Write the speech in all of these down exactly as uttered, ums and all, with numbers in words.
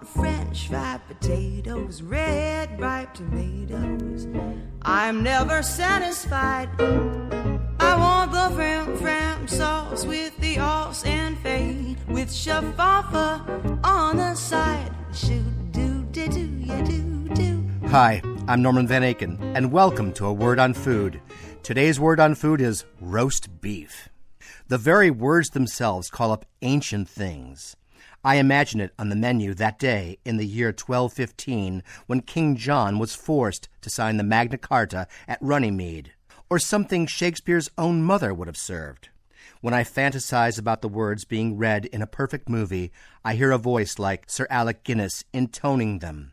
French fried potatoes, red ripe tomatoes. I'm never satisfied. I want the fram fram sauce with the sauce and fade, with shaffa on the side. Shoot do do do ya do do. Hi, I'm Norman Van Aken, and welcome to A Word on Food. Today's word on food is roast beef. The very words themselves call up ancient things. I imagine it on the menu that day in the year twelve fifteen when King John was forced to sign the Magna Carta at Runnymede, or something Shakespeare's own mother would have served. When I fantasize about the words being read in a perfect movie, I hear a voice like Sir Alec Guinness intoning them.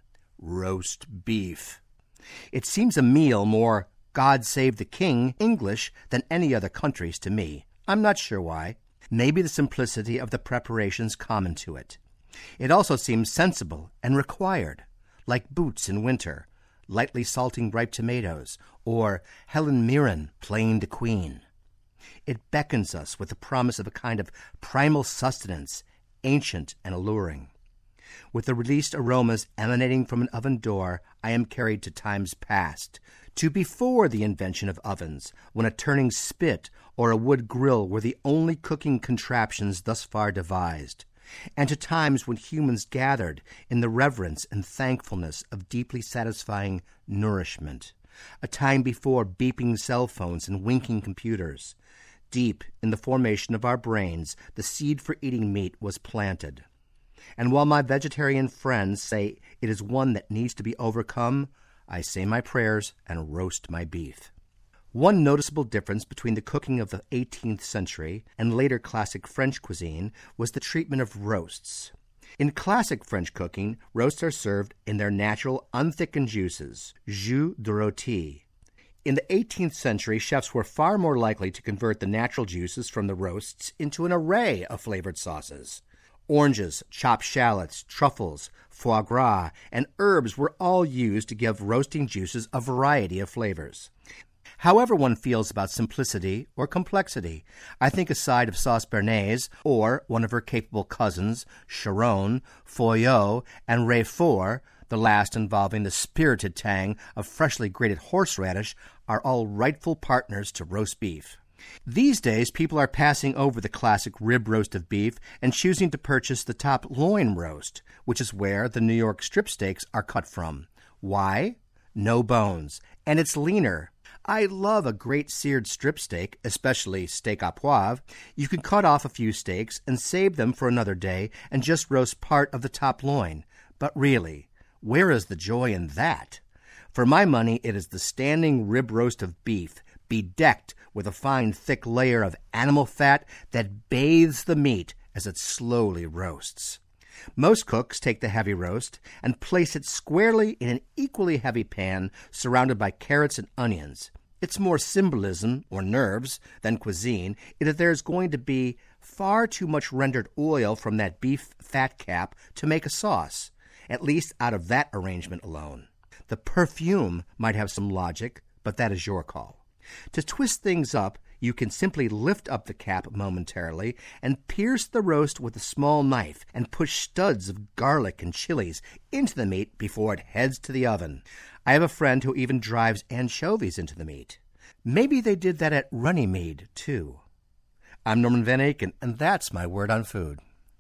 Roast beef. It seems a meal more God Save the King English than any other country's to me. I'm not sure why. Maybe the simplicity of the preparations common to it. It also seems sensible and required, like boots in winter, lightly salting ripe tomatoes, or Helen Mirren playing the queen. It beckons us with the promise of a kind of primal sustenance, ancient and alluring. With the released aromas emanating from an oven door, I am carried to times past, to before the invention of ovens, when a turning spit or a wood grill were the only cooking contraptions thus far devised, and to times when humans gathered in the reverence and thankfulness of deeply satisfying nourishment, a time before beeping cell phones and winking computers. Deep in the formation of our brains, the seed for eating meat was planted. And while my vegetarian friends say it is one that needs to be overcome, I say my prayers and roast my beef. One noticeable difference between the cooking of the eighteenth century and later classic French cuisine was the treatment of roasts. In classic French cooking, roasts are served in their natural, unthickened juices, jus de rôti. In the eighteenth century, chefs were far more likely to convert the natural juices from the roasts into an array of flavored sauces. Oranges, chopped shallots, truffles, foie gras, and herbs were all used to give roasting juices a variety of flavors. However one feels about simplicity or complexity, I think a side of sauce béarnaise or one of her capable cousins, Charon, Foyot, and Roquefort, the last involving the spirited tang of freshly grated horseradish, are all rightful partners to roast beef. These days, people are passing over the classic rib roast of beef and choosing to purchase the top loin roast, which is where the New York strip steaks are cut from. Why? No bones, and it's leaner. I love a great seared strip steak, especially steak à poivre. You can cut off a few steaks and save them for another day and just roast part of the top loin. But really, where is the joy in that? For my money, it is the standing rib roast of beef, bedecked with a fine thick layer of animal fat that bathes the meat as it slowly roasts. Most cooks take the heavy roast and place it squarely in an equally heavy pan surrounded by carrots and onions. It's more symbolism, or nerves, than cuisine, in that there's going to be far too much rendered oil from that beef fat cap to make a sauce, at least out of that arrangement alone. The perfume might have some logic, but that is your call. To twist things up, you can simply lift up the cap momentarily and pierce the roast with a small knife and push studs of garlic and chilies into the meat before it heads to the oven. I have a friend who even drives anchovies into the meat. Maybe they did that at Runnymede, too. I'm Norman Van Aken, and that's my word on food.